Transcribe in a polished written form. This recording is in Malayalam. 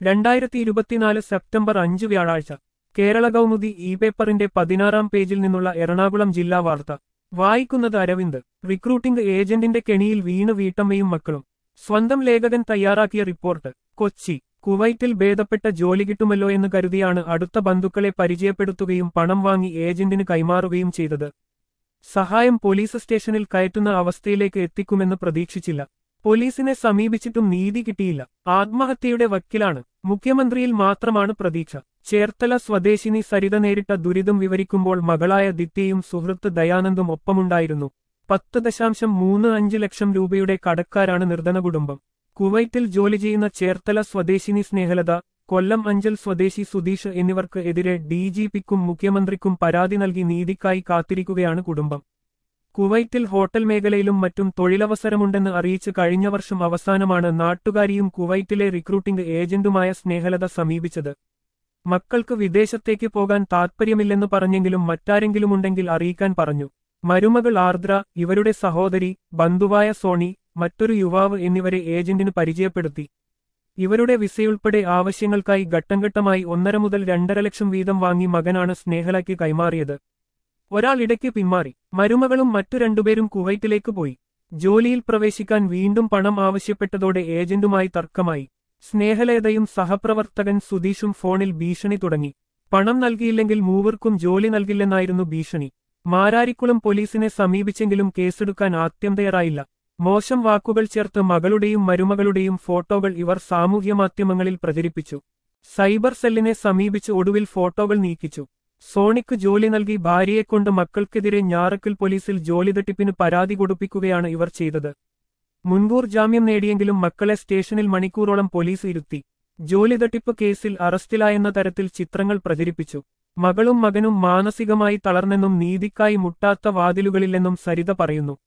2024 സെപ്റ്റംബർ 5 വ്യാഴാഴ്ച കേരള കൗമുദി ഇ പേപ്പറിന്റെ 16-ാം പേജിൽ നിന്നുള്ള എറണാകുളം ജില്ലാ വാർത്ത വായിക്കുന്നത് അരവിന്ദ്. റിക്രൂട്ടിംഗ് ഏജന്റിന്റെ കെണിയിൽ വീണ് വീട്ടമ്മയും മക്കളും. സ്വന്തം ലേഖകൻ തയ്യാറാക്കിയ റിപ്പോർട്ട്. കൊച്ചി. കുവൈറ്റിൽ ഭേദപ്പെട്ട ജോലി കിട്ടുമല്ലോ എന്ന് കരുതിയാണ് അടുത്ത ബന്ധുക്കളെ പരിചയപ്പെടുത്തുകയും പണം വാങ്ങി ഏജന്റിന് കൈമാറുകയും ചെയ്തത്. സഹായം പോലീസ് സ്റ്റേഷനിൽ കയറ്റുന്ന അവസ്ഥയിലേക്ക് എത്തിക്കുമെന്ന് പ്രതീക്ഷിച്ചില്ല. പോലീസിനെ സമീപിച്ചിട്ടും നീതി കിട്ടിയില്ല. ആത്മഹത്യയുടെ വക്കിലാണ്. മുഖ്യമന്ത്രിയിൽ മാത്രമാണ് പ്രതീക്ഷ. ചേർത്തല സ്വദേശിനി സരിത നേരിട്ട ദുരിതം വിവരിക്കുമ്പോൾ മകളായ ദിത്യയും സുഹൃത്ത് ദയാനന്ദും ഒപ്പമുണ്ടായിരുന്നു. 10.35 ലക്ഷം രൂപയുടെ കടക്കാരാണ് നിർധന കുടുംബം. കുവൈറ്റിൽ ജോലി ചെയ്യുന്ന ചേർത്തല സ്വദേശിനി സ്നേഹലത, കൊല്ലം അഞ്ചൽ സ്വദേശി സുധീഷ് എന്നിവർക്ക് എതിരെ ഡിജിപിക്കും മുഖ്യമന്ത്രിക്കും പരാതി നൽകി നീതിക്കായി കാത്തിരിക്കുകയാണ് കുടുംബം. കുവൈറ്റിൽ ഹോട്ടൽ മേഖലയിലും മറ്റും തൊഴിലവസരമുണ്ടെന്ന് അറിയിച്ച് കഴിഞ്ഞ വർഷം അവസാനമാണ് നാട്ടുകാരിയും കുവൈറ്റിലെ റിക്രൂട്ടിംഗ് ഏജന്റുമായ സ്നേഹലത സമീപിച്ചത്. മക്കൾക്ക് വിദേശത്തേക്ക് പോകാൻ താൽപ്പര്യമില്ലെന്ന് പറഞ്ഞെങ്കിലും മറ്റാരെങ്കിലുമുണ്ടെങ്കിൽ അറിയിക്കാൻ പറഞ്ഞു. മരുമകൾ ആർദ്ര, ഇവരുടെ സഹോദരി, ബന്ധുവായ സോണി, മറ്റൊരു യുവാവ് എന്നിവരെ ഏജന്റിന് പരിചയപ്പെടുത്തി. ഇവരുടെ വിസയുൾപ്പെടെ ആവശ്യങ്ങൾക്കായി ഘട്ടംഘട്ടമായി 1.5 മുതൽ 2.5 ലക്ഷം വീതം വാങ്ങി മകനാണ് സ്നേഹലയ്ക്ക് കൈമാറിയത്. ഒരാൾ ഇടയ്ക്ക് പിന്മാറി. മരുമകളും മറ്റു രണ്ടുപേരും കുവൈറ്റിലേക്ക് പോയി. ജോലിയിൽ പ്രവേശിക്കാൻ വീണ്ടും പണം ആവശ്യപ്പെട്ടതോടെ ഏജന്റുമായി തർക്കമായി. സ്നേഹലതയും സഹപ്രവർത്തകൻ സുധീഷും ഫോണിൽ ഭീഷണി തുടങ്ങി. പണം നൽകിയില്ലെങ്കിൽ മൂവർക്കും ജോലി നൽകില്ലെന്നായിരുന്നു ഭീഷണി. മാരാരിക്കുളം പോലീസിനെ സമീപിച്ചെങ്കിലും കേസെടുക്കാൻ ആത്യന്തയറായില്ല. മോശം വാക്കുകൾ ചേർത്ത് മകളുടെയും മരുമകളുടെയും ഫോട്ടോകൾ ഇവർ സാമൂഹ്യമാധ്യമങ്ങളിൽ പ്രചരിപ്പിച്ചു. സൈബർ സെല്ലിനെ സമീപിച്ച് ഒടുവിൽ ഫോട്ടോകൾ നീക്കിച്ചു. സോണിക്ക് ജോലി നൽകി ഭാര്യയെക്കൊണ്ട് മക്കൾക്കെതിരെ ഞാറക്കൽ പോലീസിൽ ജോലി തട്ടിപ്പിന് പരാതി കൊടുപ്പിക്കുകയാണ് ഇവർ ചെയ്തത്. മുൻകൂർ ജാമ്യം നേടിയെങ്കിലും മക്കളെ സ്റ്റേഷനിൽ മണിക്കൂറോളം പോലീസ് ഇരുത്തി. ജോലി തട്ടിപ്പ് കേസിൽ അറസ്റ്റിലായെന്ന തരത്തിൽ ചിത്രങ്ങൾ പ്രചരിപ്പിച്ചു. മകളും മകനും മാനസികമായി തളർന്നെന്നും നീതിക്കായി മുട്ടാത്ത വാതിലുകളില്ലെന്നും സരിത പറയുന്നു.